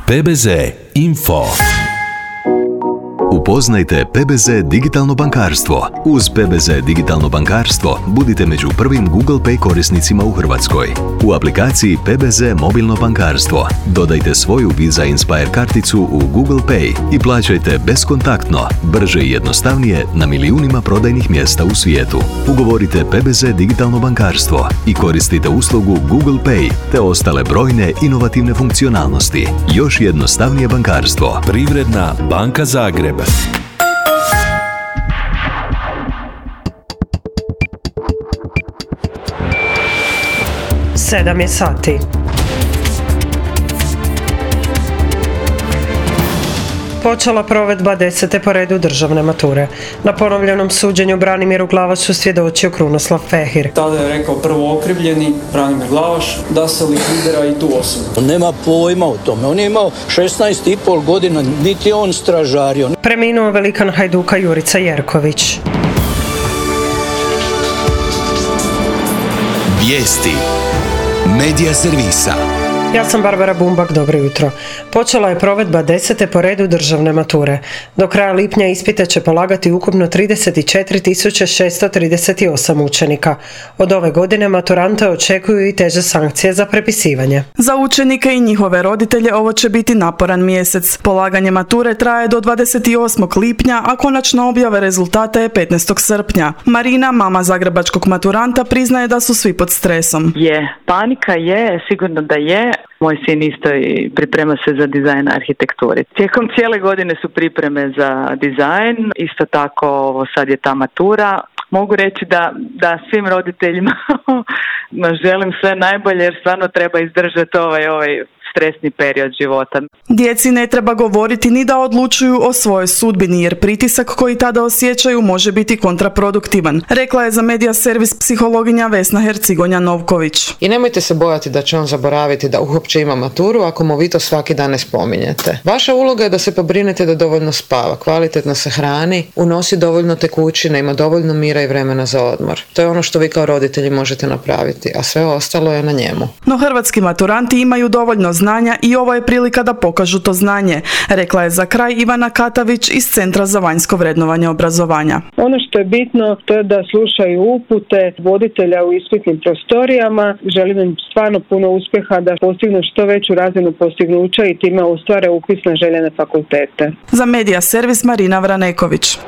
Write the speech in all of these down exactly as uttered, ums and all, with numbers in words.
P B Z Info. Upoznajte P B Z digitalno bankarstvo. Uz P B Z digitalno bankarstvo budite među prvim Google Pay korisnicima u Hrvatskoj. U aplikaciji P B Z mobilno bankarstvo dodajte svoju Visa Inspire karticu u Google Pay i plaćajte beskontaktno, brže i jednostavnije na milijunima prodajnih mjesta u svijetu. Ugovorite P B Z digitalno bankarstvo i koristite uslugu Google Pay te ostale brojne inovativne funkcionalnosti. Još jednostavnije bankarstvo. Privredna banka Zagreb. Sedam je sati. Počela provedba desete po redu državne mature. Na ponovljenom suđenju Branimiru Glavašu svjedočio Krunoslav Fehir. Tada je rekao prvo okrivljeni Branimir Glavaš da se likvidira i tu osobu. On nema pojma o tome. On je imao šesnaest i pol godina, niti on stražario. Preminuo velikan Hajduka Jurica Jerković. Vijesti Medija servisa. Ja sam Barbara Bumbak, dobro jutro. Počela je provedba desete po redu državne mature. Do kraja lipnja ispite će polagati ukupno trideset četiri tisuće šesto trideset osam učenika. Od ove godine maturante očekuju i teže sankcije za prepisivanje. Za učenike i njihove roditelje ovo će biti naporan mjesec. Polaganje mature traje do dvadeset osmog lipnja, a konačna objava rezultata je petnaestog srpnja. Marina, mama zagrebačkog maturanta, priznaje da su svi pod stresom. Je, panika je, sigurno da je. Moj sin isto i priprema se za dizajn arhitekture. Tijekom cijele godine su pripreme za dizajn, isto tako sad je ta matura. Mogu reći da, da svim roditeljima želim sve najbolje jer stvarno treba izdržati ovaj, ovaj stresni period života. Djeci ne treba govoriti ni da odlučuju o svojoj sudbini jer pritisak koji tada osjećaju može biti kontraproduktivan, rekla je za Medija servis psihologinja Vesna Hercigonja-Novković. I nemojte se bojati da će on zaboraviti da uopće ima maturu ako mu vi to svaki dan ne spominjete. Vaša uloga je da se pobrinete da dovoljno spava, kvalitetno se hrani, unosi dovoljno tekućine, ima dovoljno mira i vremena za odmor. To je ono što vi kao roditelji možete napraviti, a sve ostalo je na njemu. No hrvatski maturanti imaju dovoljno znanja i ovo je prilika da pokažu to znanje, rekla je za kraj Ivana Katavić iz Centra za vanjsko vrednovanje obrazovanja. Ono što je bitno to je da slušaju upute voditelja u ispitnim prostorijama. Želim im stvarno puno uspjeha da postignu što veću razinu postignuća i time ostvare upis na željene fakultete. Za Medija servis Marina Vraneković.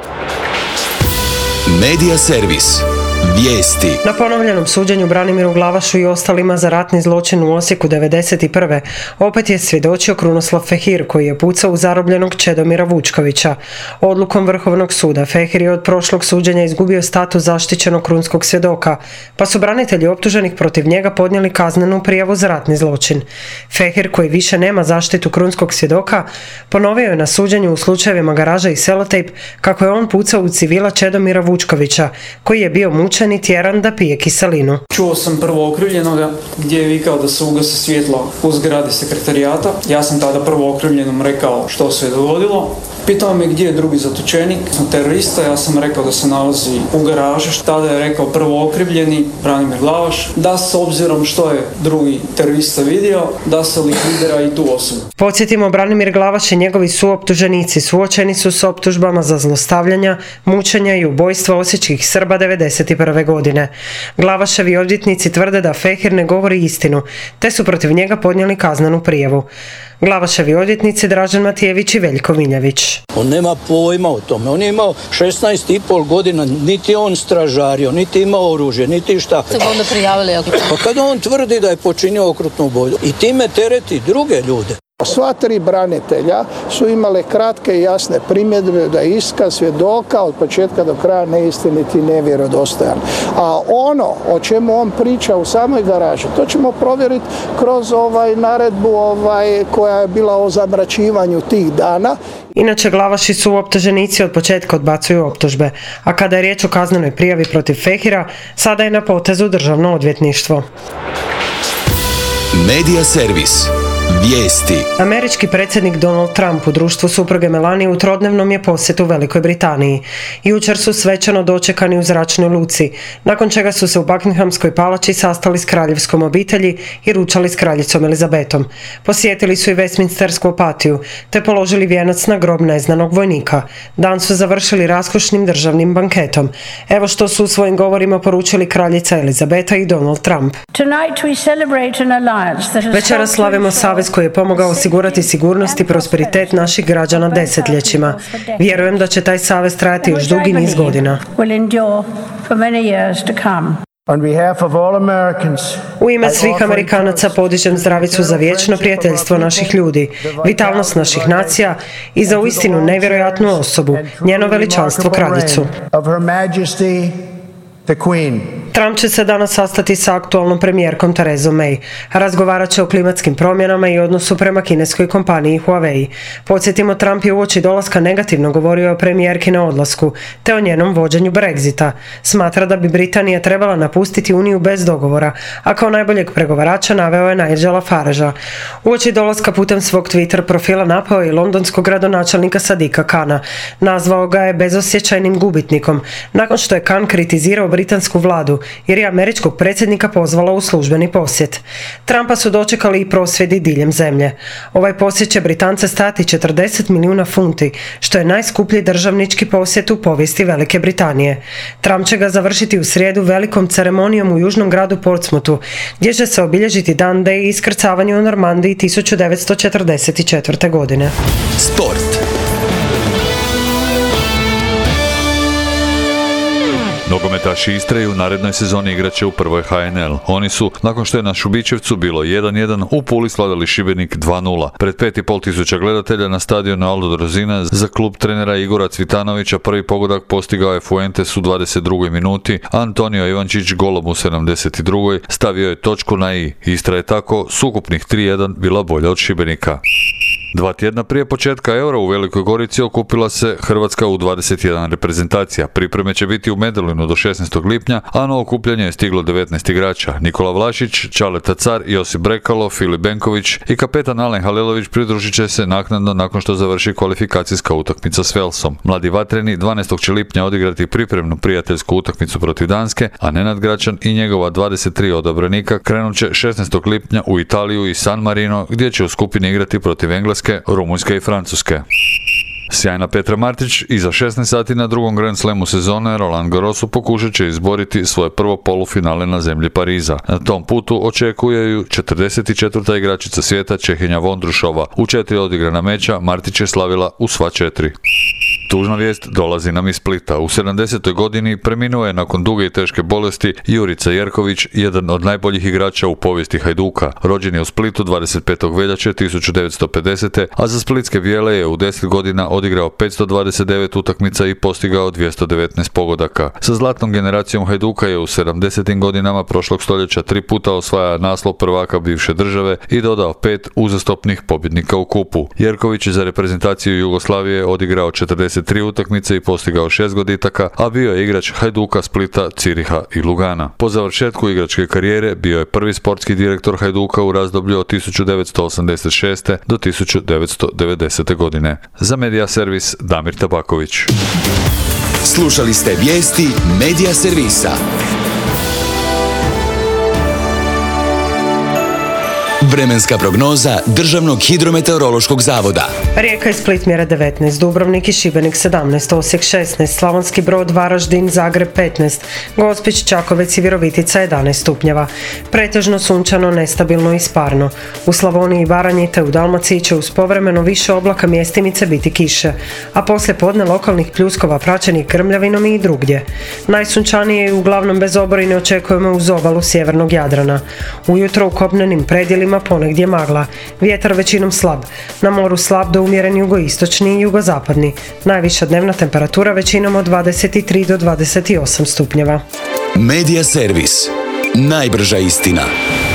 Medija servis. Vijesti. Na ponovljenom suđenju Branimiru Glavašu i ostalima za ratni zločin u Osijeku devedeset prve opet je svjedočio Krunoslav Fehir koji je pucao u zarobljenog Čedomira Vučkovića. Odlukom Vrhovnog suda Fehir je od prošlog suđenja izgubio status zaštićenog krunskog svjedoka, pa su branitelji optuženih protiv njega podnijeli kaznenu prijavu za ratni zločin. Fehir, koji više nema zaštitu krunskog svjedoka, ponovio je na suđenju u slučajevima Garaža i Selotejp kako je on pucao u civila Čedomira Vučkovića, koji je bio mučen i tjeran da pije kiselinu. Čuo sam prvo okrivljenoga gdje je vikao da se ugase svjetlo u zgradi sekretarijata. Ja sam tada prvo okrivljenom rekao što se je dogodilo. Pitao me gdje je drugi zatočenik, terorista, ja sam rekao da se nalazi u garaži. Tada je rekao prvo okrivljeni Branimir Glavaš da s obzirom što je drugi terorista vidio, da se likvidira i tu osobu. Podsjetimo, Branimir Glavaš i njegovi suoptuženici suočeni su s optužbama za zlostavljanja, mučenja i ubojstva osječkih Srba devedeset prve godine. Glavaševi odvjetnici tvrde da Fehir ne govori istinu, te su protiv njega podnijeli kaznenu prijavu. Glavaševi odvjetnici Dražen Matijević i Veljko Miljević. On nema pojma o tome. On je imao šesnaest i pol godina, niti on stražario, niti imao oružje, niti šta. Ste ga onda prijavili? Pa kada on tvrdi da je počinio okrutnu ubojstvu i time tereti druge ljude. Sva tri branitelja su imale kratke i jasne primjedbe da je iskaz svjedoka od početka do kraja neistinit i nevjerodostojan. A ono o čemu on priča u samoj garaži, to ćemo provjeriti kroz ovaj naredbu ovaj, koja je bila o zamračivanju tih dana. Inače, Glavaši su optuženici od početka odbacuju optužbe, a kada je riječ o kaznenoj prijavi protiv Fehira, sada je na potezu Državno odvjetništvo. Medija servis. Vijesti. Američki predsjednik Donald Trump u društvu supruge Melanie u trodnevnom je posjetu Velikoj Britaniji. Jučer su svečano dočekani u zračnoj luci, nakon čega su se u Buckinghamskoj palači sastali s kraljevskom obitelji i ručali s kraljicom Elizabetom. Posjetili su i Westminstersku apatiju, te položili vijenac na grob neznanog vojnika. Dan su završili raskošnim državnim banketom. Evo što su u svojim govorima poručili kraljica Elizabeta i Donald Trump. Večeras slavimo savez koji je pomogao osigurati sigurnost i prosperitet naših građana desetljećima. Vjerujem da će taj savez trajati još dugi niz godina. U ime svih Amerikanaca podižem zdravicu za vječno prijateljstvo naših ljudi, vitalnost naših nacija i za uistinu nevjerojatnu osobu, njeno veličanstvo kraljicu. Trump će se danas sastati sa aktualnom premijerkom Therezom May. Razgovarat će o klimatskim promjenama i odnosu prema kineskoj kompaniji Huawei. Podsjetimo, Trump je uoči dolaska negativno govorio o premijerki na odlasku, te o njenom vođenju Brexita. Smatra da bi Britanija trebala napustiti Uniju bez dogovora, a kao najboljeg pregovarača naveo je Nigela Faragea. Uoči dolaska putem svog Twitter profila napao je i londonskog gradonačelnika Sadika Kana. Nazvao ga je bezosjećajnim gubitnikom, nakon što je Khan kritizirao britansku vladu, jer je američkog predsjednika pozvala u službeni posjet. Trumpa su dočekali i prosvjedi diljem zemlje. Ovaj posjet će Britance stati četrdeset milijuna funti, što je najskuplji državnički posjet u povijesti Velike Britanije. Trump će ga završiti u srijedu velikom ceremonijom u južnom gradu Portsmouthu, gdje će se obilježiti Dan D i iskrcavanje u Normandiji tisuću devetsto četrdeset četvrte. godine. Sport. Nogometaši Istre u narednoj sezoni igraće u prvoj H N L. Oni su, nakon što je na Šubićevcu bilo jedan jedan, u Puli slavili Šibenik dva nula. Pred pet i pol tisuća gledatelja na stadionu Aldo Drozina za klub trenera Igora Cvitanovića prvi pogodak postigao je Fuentes u dvadeset drugoj minuti, a Antonio Ivančić golom u sedamdeset drugoj stavio je točku na i. Istra je tako s ukupnih tri jedan bila bolja od Šibenika. Dva tjedna prije početka Eura u Velikoj Gorici okupila se Hrvatska u dvadeset jedan reprezentacija. Pripreme će biti u Medulinu do šesnaestog lipnja, a na okupljanje je stiglo devetnaest igrača. Nikola Vlašić, Čale Tacar, Josip Brekalo, Filip Benković i kapetan Alen Halilović pridružit će se naknadno nakon što završi kvalifikacijska utakmica s Velsom. Mladi vatreni dvanaestog će lipnja odigrati pripremnu prijateljsku utakmicu protiv Danske, a Nenad Gračan i njegova dvadeset tri odabranika krenut će šesnaestog lipnja u Italiju i San Marino, gdje će u skupini igrati protiv Engleske, Rumunjske i Francuske. Sjajna Petra Martić i za šesnaest sati na drugom Grand Slamu sezone Roland Garrosu pokušat će izboriti svoje prvo polufinale na zemlji Pariza. Na tom putu očekuje ju četrdeset četvrta igračica svijeta Čehinja Vondrušova. U četiri odigrana meča Martić je slavila u sva četiri. Tužna vijest dolazi nam iz Splita. U sedamdesetoj godini preminuo je nakon duge i teške bolesti Jurica Jerković, jedan od najboljih igrača u povijesti Hajduka. Rođen je u Splitu dvadeset petog veljače tisuću devetsto pedesete. a za splitske Bijele je u deset godina odigrao petsto dvadeset devet utakmica i postigao dvjesto devetnaest pogodaka. Sa zlatnom generacijom Hajduka je u sedamdesetim godinama prošlog stoljeća tri puta osvaja naslov prvaka bivše države i dodao pet uzastopnih pobjednika u kupu. Jerković je za reprezentaciju Jugoslavije odigrao četrdeset tri utakmice i postigao šest goditaka, a bio je igrač Hajduka, Splita, Ciriha i Lugana. Po završetku igračke karijere bio je prvi sportski direktor Hajduka u razdoblju od tisuću devetsto osamdeset šeste. do tisuću devetsto devedesete. godine. Za Medija Servis Damir Tabaković. Slušali ste vijesti Medija Servisa. Vremenska prognoza Državnog hidrometeorološkog zavoda. Rijeka i Split mjere devetnaest, Dubrovnik i Šibenik sedamnaest, Osijek šesnaest, Slavonski Brod, Varaždin, Zagreb petnaest, Gospić, Čakovec i Virovitica jedanaest stupnjeva. Pretežno sunčano, nestabilno i sparno. U Slavoniji i Baranji te u Dalmaciji će uz povremeno više oblaka mjestimice biti kiše, a poslije podne lokalnih pljuskova praćenih grmljavinom i drugdje. Najsunčanije i uglavnom bez oborine očekujemo uz obalu sjevernog Jadrana. Ujutro u kopnenim predjelima ponegdje magla. Vjetar većinom slab. Na moru slab do umjeren jugoistočni i jugozapadni. Najviša dnevna temperatura većinom od dvadeset tri do dvadeset osam stupnjeva. Medija Servis. Najbrža istina.